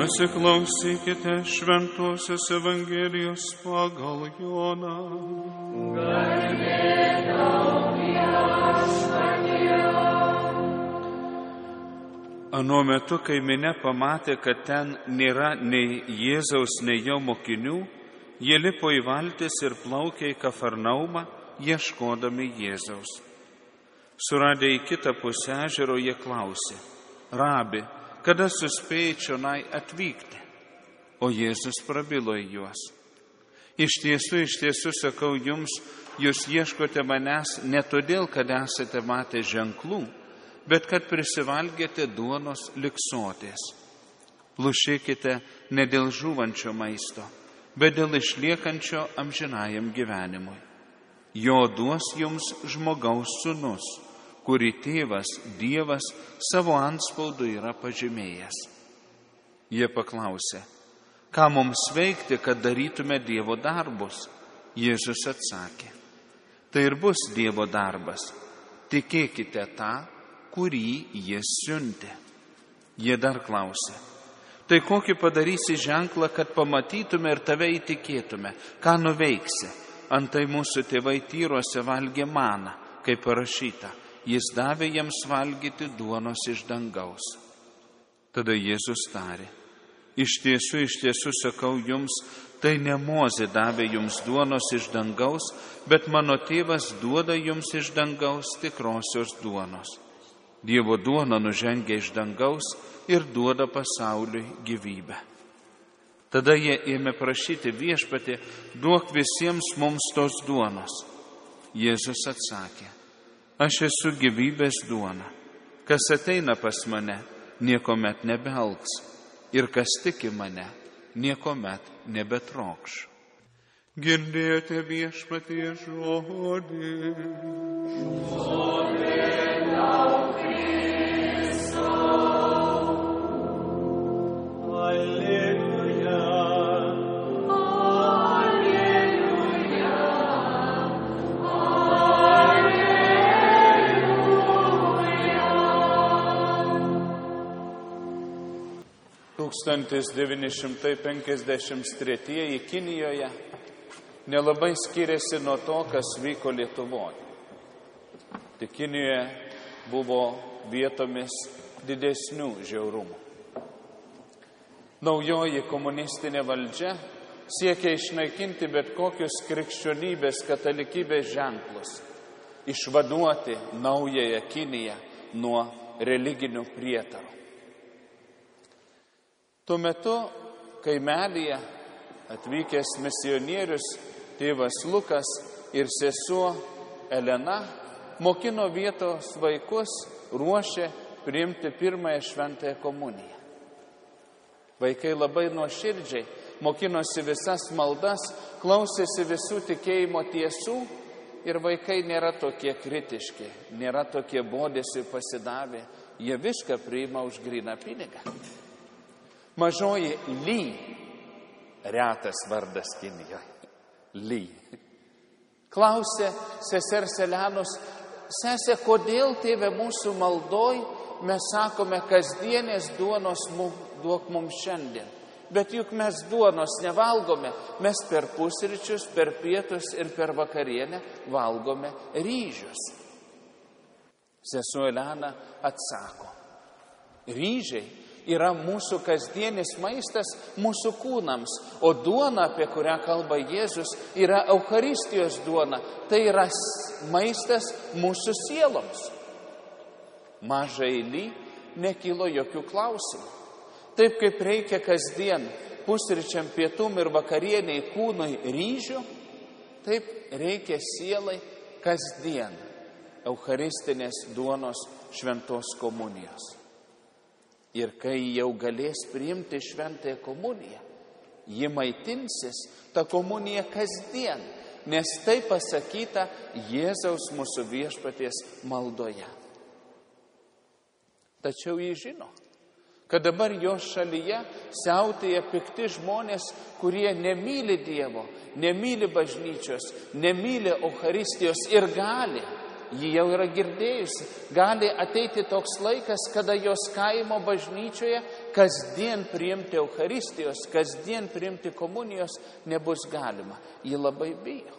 Pasiklausykite Šventosios Evangelijos pagal Joną. Garbė tau, Viešpatie. Anuo metu, kai minia pamatė, kad ten nėra nei Jėzaus, nei jo mokinių, jie lipo į valtis ir plaukė į Kafarnaumą, ieškodami Jėzaus. Suradę į kitą pusę ežero, jie klausė: Rabi, kada suspėjai čionai atvykti? O Jėzus prabilo į juos: Iš tiesų sakau jums, jūs ieškote manęs ne todėl, kad esate matę ženklų, bet kad prisivalgėte duonos lig soties. Plušėkite ne dėl žūvančio maisto, bet dėl išliekančio amžinajam gyvenimui. Jo duos jums žmogaus sūnus, kurį tėvas Dievas savo antspaudu yra pažymėjęs. Jie paklausė: Ką mums veikti, kad darytume Dievo darbus? Jėzus atsakė: Tai ir bus Dievo darbas. Tikėkite tą, kurį Jis siuntė. Jie dar klausė: Tai kokį padarysi ženklą, kad pamatytume ir tave įtikėtume? Ką nuveiksi? Antai mūsų tėvai Tyruose valgė maną, kaip parašyta: Jis davė jiems valgyti duonos iš dangaus. Tada Jėzus tarė: Iš tiesų sakau jums, tai ne Mozė davė jums duonos iš dangaus, bet mano tėvas duoda jums iš dangaus tikrosios duonos. Dievo duona nužengia iš dangaus ir duoda pasauliui gyvybę. Tada jie ėmė prašyti: Viešpatie, duok visiems mums tos duonos. Jėzus atsakė: Aš esu gyvybės duona. Kas ateina pas mane, niekomet nebealks, ir kas tiki mane, niekomet nebetrokš. Girdėjote Viešpatie žodį. Tūkstantis 953 Kinijoje nelabai skiriasi nuo to, kas vyko Lietuvoje. Tik Kinijoje buvo vietomis didesnių žiaurumų. Naujoji komunistinė valdžia siekia išnaikinti bet kokius krikščionybės, katalikybės ženklus, išvaduoti naująją Kiniją nuo religinių prietarų. Tuo metu kaimelyje atvykęs misionierius tėvas Lukas ir sesuo Elena mokino vietos vaikus, ruošė priimti pirmąją šventąją komuniją. Vaikai labai nuoširdžiai mokinosi visas maldas, klausėsi visų tikėjimo tiesų ir vaikai nėra tokie kritiški, nėra tokie bodėsi pasidavę, jie viską priima už gryną pinigą. Mažoji Ly, retas vardas Kinijoje, Ly, klausė sesers Elenos: Sese, kodėl, tėve, mūsų maldoj mes sakome kasdienės duonos duok mums šiandien, bet juk mes duonos nevalgome, mes per pusryčius, per pietus ir per vakarienę valgome ryžius. Sesuo Elena atsako: Ryžiai yra mūsų kasdienis maistas mūsų kūnams, o duona, apie kurią kalba Jėzus, yra Eucharistijos duona, tai yra maistas mūsų sieloms. Mažai Ly nekilo jokių klausimų. Taip kaip reikia kasdien pusryčiam, pietum ir vakarieniai kūnui ryžių, taip reikia sielai kasdien Eucharistinės duonos šventos komunijos. Ir kai jau galės priimti šventąją komuniją, ji maitinsis tą komuniją kasdien, nes tai pasakyta Jėzaus mūsų Viešpaties maldoje. Tačiau ji žino, kad dabar jo šalyje siautėja pikti žmonės, kurie nemyli Dievo, nemyli bažnyčios, nemyli Eucharistijos ir gali ji jau yra girdėjusi. Gali ateiti toks laikas, kada jos kaimo bažnyčioje kasdien priimti Eucharistijos, kasdien priimti komunijos nebus galima. Ji labai bijo.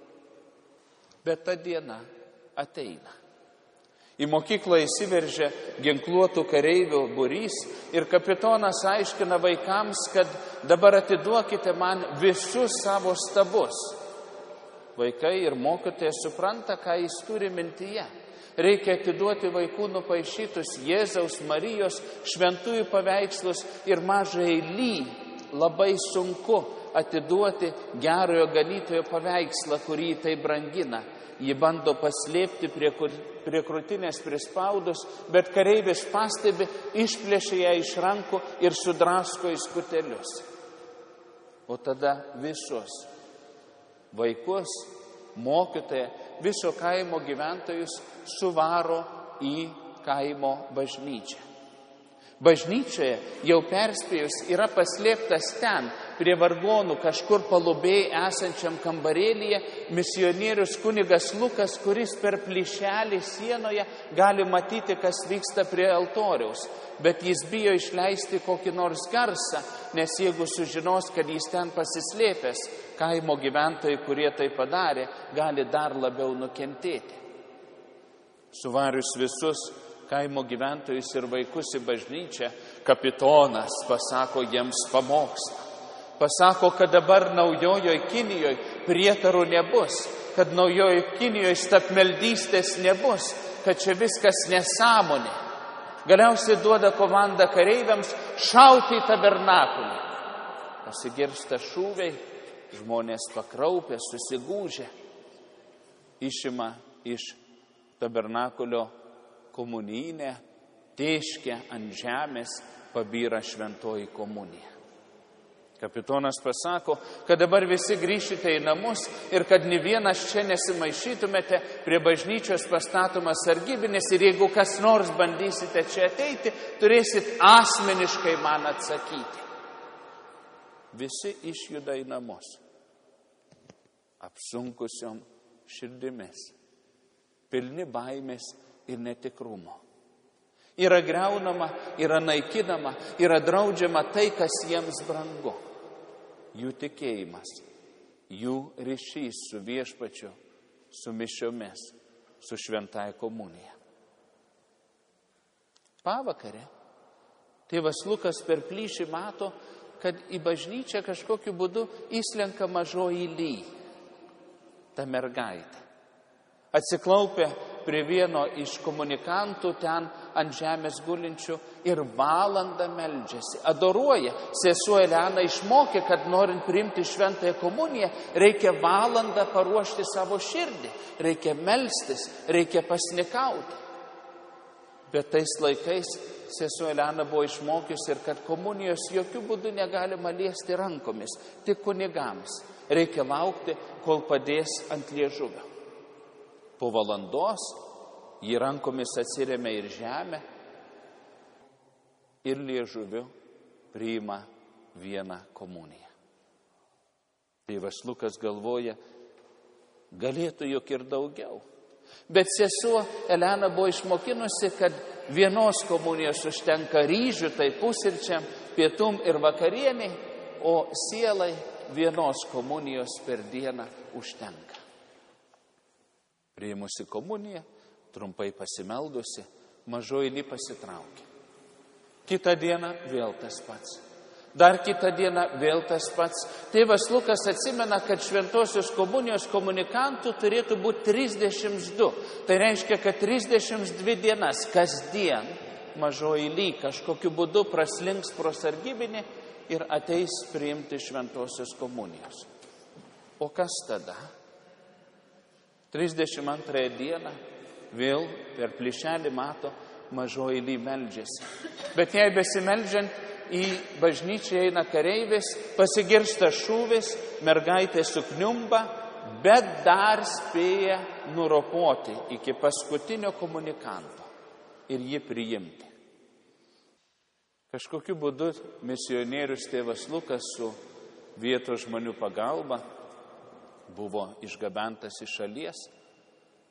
Bet ta diena ateina. Į mokyklą įsiveržia ginkluotų kareivių būrys ir kapitonas aiškina vaikams, kad dabar atiduokite man visus savo stabus. Vaikai ir mokytojai supranta, ką jis turi mintyje. Reikia atiduoti vaikų nupaišytus Jėzaus, Marijos, šventųjų paveikslus ir mažai Ly. Labai sunku atiduoti gerojo ganytojo paveikslą, kurį tai brangina. Ji bando paslėpti prie krūtinės prispaudus, bet kareivis pastebi, išplėšia ją iš rankų ir sudrasko į skutelius. O tada visus vaikus, mokytoją, viso kaimo gyventojus suvaro į kaimo bažnyčią. Bažnyčioje jau perspėjus yra paslėptas ten, prie vargonų, kažkur palubėj esančiam kambarėlyje, misionierius kunigas Lukas, kuris per plyšelį sienoje gali matyti, kas vyksta prie altoriaus. Bet jis bijo išleisti kokį nors garsą, nes jeigu sužinos, kad jis ten pasislėpęs, kaimo gyventojai, kurie tai padarė, gali dar labiau nukentėti. Suvarius visus kaimo gyventojus ir vaikus į bažnyčią, kapitonas pasako jiems pamokslą. Pasako, kad dabar naujojoje Kinijoje prietarų nebus, kad naujojoje Kinijoje stabmeldystės nebus, kad čia viskas nesąmonė. Galiausiai duoda komandą kareiviams šauti į tabernakulį. Pasigirsta šūviai, žmonės pakraupę, susigūžę, išima iš tabernakulio komunijinę, tėškia ant žemės, pabyra šventoji komunija. Kapitonas pasako, kad dabar visi grįšite į namus ir kad nė vienas čia nesimaišytumėte, prie bažnyčios pastatomas sargybinis ir jeigu kas nors bandysite čia ateiti, turėsit asmeniškai man atsakyti. Visi išjuda į namus, apsunkusiom širdimis, pilni baimės ir netikrumo. Yra griaunama, yra naikinama, yra draudžiama tai, kas jiems brangu. Jų tikėjimas, jų ryšys su viešpačiu, su mišiomis, su šventąja komunija. Pavakarę tėvas Lukas per plyšį mato, kad į bažnyčią kažkokiu būdu įslenka mažoji Ly, ta mergaitė. Atsiklaupė prie vieno iš komunikantų ten ant žemės gulinčių ir valandą meldžiasi, adoruoja. Sesuo Elena išmokė, kad norint priimti šventąją komuniją, reikia valandą paruošti savo širdį, reikia melstis, reikia pasnikauti. Bet tais laikais sesuo Elena buvo išmokiusi ir kad komunijos jokių būdų negalima liesti rankomis, tik kunigams. Reikia laukti, kol padės ant liežuvio. Po valandos jį rankomis atsiremia ir žemę ir liežuviu priima vieną komuniją. Tėvas Lukas galvoja, galėtų juk ir daugiau. Bet sesuo Elena buvo išmokinusi, kad vienos komunijos užtenka ryžių, tai pusryčiam, pietum ir vakarieniai, o sielai vienos komunijos per dieną užtenka. Priėmusi komuniją, trumpai pasimeldusi, mažoji Ly pasitraukė. Kitą dieną vėl tas pats. Dar kitą dieną vėl tas pats. Tėvas Lukas atsimena, kad šventosios komunijos komunikantų turėtų būti 32. Tai reiškia, kad 32 dienas kasdien mažoji Ly kažkokiu būdu praslinks pro sargybinį ir ateis priimti šventosios komunijos. O kas tada? 32 dieną vėl per plyšelį mato mažoji Ly meldžiasi. Bet jei besimeldžiant į bažnyčią eina kareivis, pasigirsta šūvis, mergaitė sukniumba, bet dar spėja nuropoti iki paskutinio komunikanto ir jį priimti. Kažkokiu būdu misionierius tėvas Lukas su vietos žmonių pagalba buvo išgabentas iš šalies,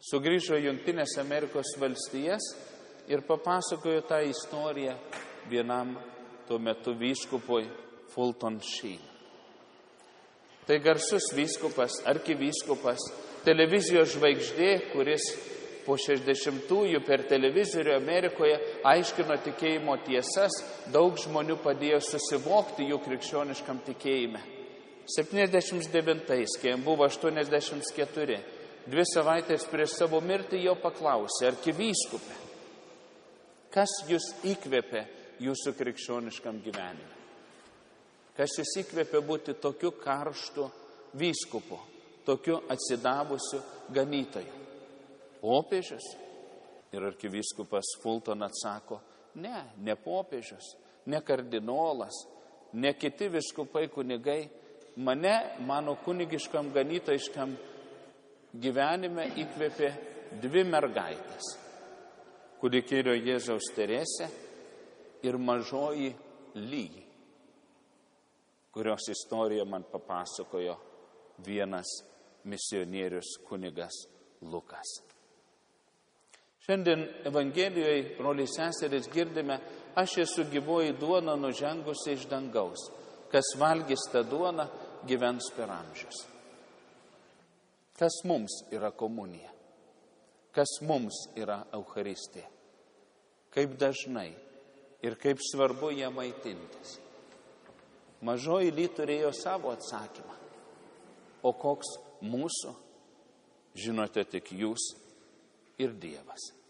sugrįžo į Jungtinės Amerikos valstijas ir papasakojo tą istoriją vienam tuo metu vyskupui Fulton Sheen. Tai garsus vyskupas, arkivyskupas, televizijos žvaigždė, kuris po 60-ųjų per televizorių Amerikoje aiškino tikėjimo tiesas, daug žmonių padėjo susivokti jų krikščioniškam tikėjime. 79-ais, kai jam buvo 84, 2 savaitės prieš savo mirtį jo paklausė: arkivyskupė, kas jūs įkvėpė jūsų krikščioniškam gyvenime? Kas jūs įkvėpė būti tokiu karštu vyskupu, tokiu atsidavusiu ganytoju? Popiežius? Ir arkivyskupas Fulton atsako: ne popiežius, ne kardinolas, ne kiti vyskupai kunigai. Mane, mano kunigiškam ganytojiškam gyvenime įkvėpė 2 mergaitės: kūdikėlio Jėzaus Teresė ir mažoji Lyja, kurios istoriją man papasakojo vienas misionierius kunigas Lukas. Šiandien Evangelijoje, broliai seserys, girdime: aš esu gyvoji duona nužengusi iš dangaus. Kas valgys tą duoną, gyvens per amžius. Kas mums yra komunija? Kas mums yra Eucharistija? Kaip dažnai ir kaip svarbu ją maitintis? Mažoji Lyja turėjo savo atsakymą. O koks mūsų, žinote tik jūs ir Dievas.